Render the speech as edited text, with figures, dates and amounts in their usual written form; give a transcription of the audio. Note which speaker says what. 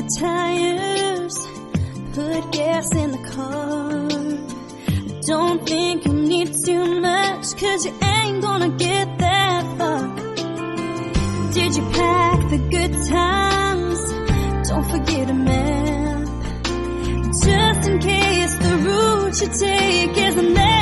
Speaker 1: your tires, put gas in the car. Don't think you need too much, 'cause you ain't gonna get that far. Did you pack the good times? Don't forget a map, just in case the route you take is a mess.